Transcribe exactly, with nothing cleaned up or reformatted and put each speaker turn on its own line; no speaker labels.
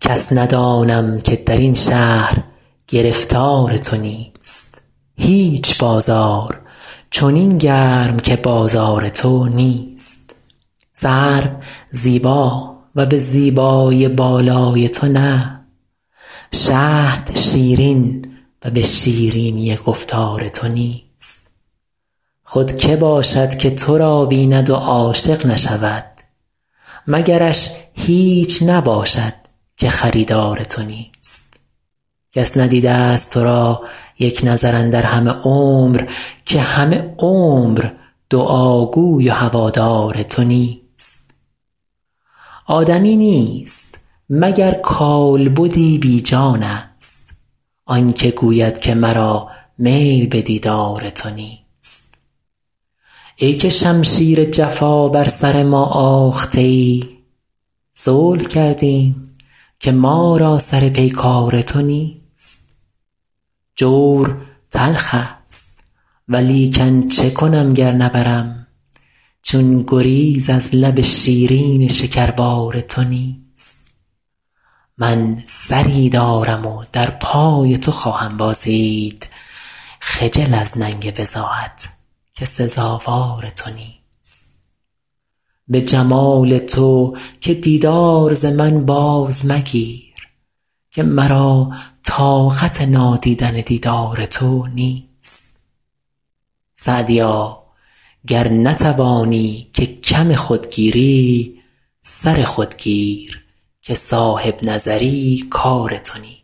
کس ندانم که در این شهر گرفتار تو نیست. هیچ بازار چنین گرم که بازار تو نیست. سرو زیبا و به زیبایی بالای تو نه، شهد شیرین و به شیرینی گفتار تو نیست. خود که باشد که تو را بیند و عاشق نشود، مگرش هیچ نباشد که خریدار تو نیست. کس ندیده است تو را یک نظر اندر همه عمر، که همه عمر دعاگوی و هوادار تو نیست. آدمی نیست مگر کالبدی بی جان است، آن که گوید که مرا میل به دیدار تو نیست. ای که شمشیر جفا بر سر ما آخته ای، صلح کردیم که ما را سر پیکار تو نیست. جور تلخ است ولیکن چه کنم گر نبرم، چون گریز از لب شیرین شکربار تو نیست. من سری دارم و در پای تو خواهم بازید، خجل از ننگ بضاعت که سزاوار تو نیست. به جمال تو که دیدار ز من باز مگیر، که مرا طاقت نادیدن دیدار تو نیست. سعدیا گر نتوانی که کم خود گیری، سر خود گیر که صاحب نظری کار تو نیست.